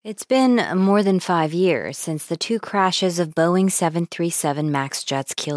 It's been more than 5 years since the two crashes of Boeing 737 MAX jets killed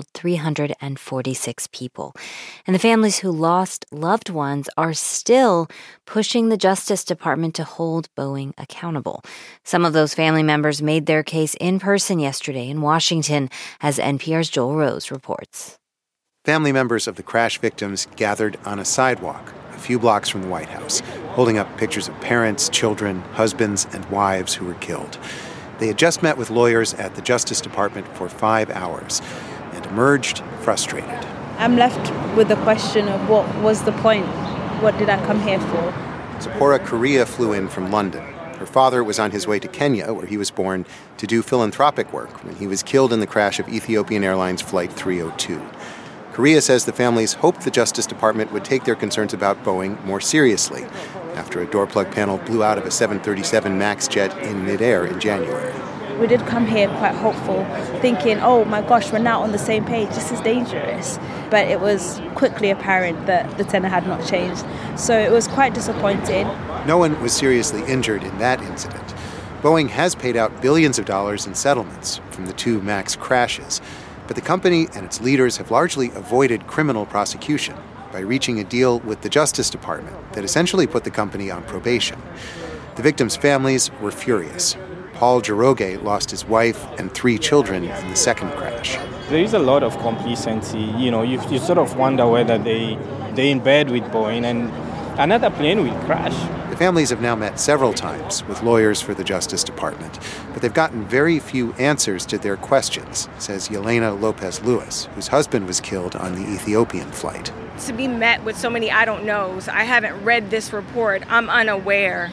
346 people. And the families who lost loved ones are still pushing the Justice Department to hold Boeing accountable. Some of those family members made their case in person yesterday in Washington, as NPR's Joel Rose reports. Family members of the crash victims gathered on a sidewalk a few blocks from the White House, holding up pictures of parents, children, husbands, and wives who were killed. They had just met with lawyers at the Justice Department for 5 hours and emerged frustrated. I'm left with the question of what was the point? What did I come here for? Zipporah Correa flew in from London. Her father was on his way to Kenya, where he was born, to do philanthropic work when he was killed in the crash of Ethiopian Airlines Flight 302. Correa says the families hoped the Justice Department would take their concerns about Boeing more seriously after a door plug panel blew out of a 737 MAX jet in midair in January. We did come here quite hopeful, thinking, oh my gosh, we're now on the same page, this is dangerous. But it was quickly apparent that the tenor had not changed. So it was quite disappointing. No one was seriously injured in that incident. Boeing has paid out billions of dollars in settlements from the two MAX crashes. But the company and its leaders have largely avoided criminal prosecution by reaching a deal with the Justice Department that essentially put the company on probation. The victims' families were furious. Paul Giroge lost his wife and 3 children in the second crash. There is a lot of complacency. You sort of wonder whether they're in bed with Boeing and another plane will crash. The families have now met several times with lawyers for the Justice Department, but they've gotten very few answers to their questions, says Yelena Lopez-Lewis, whose husband was killed on the Ethiopian flight. To be met with so many I don't knows, I haven't read this report, I'm unaware,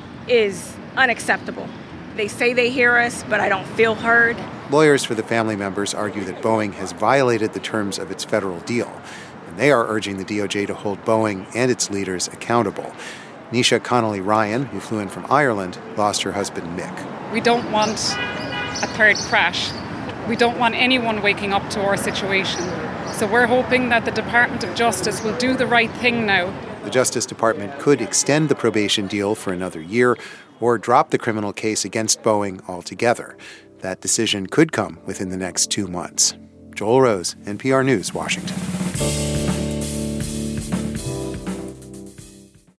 is unacceptable. They say they hear us, but I don't feel heard. Lawyers for the family members argue that Boeing has violated the terms of its federal deal, and they are urging the DOJ to hold Boeing and its leaders accountable. Nisha Connolly Ryan, who flew in from Ireland, lost her husband, Mick. We don't want a third crash. We don't want anyone waking up to our situation. So we're hoping that the Department of Justice will do the right thing now. The Justice Department could extend the probation deal for another year or drop the criminal case against Boeing altogether. That decision could come within the next 2 months. Joel Rose, NPR News, Washington.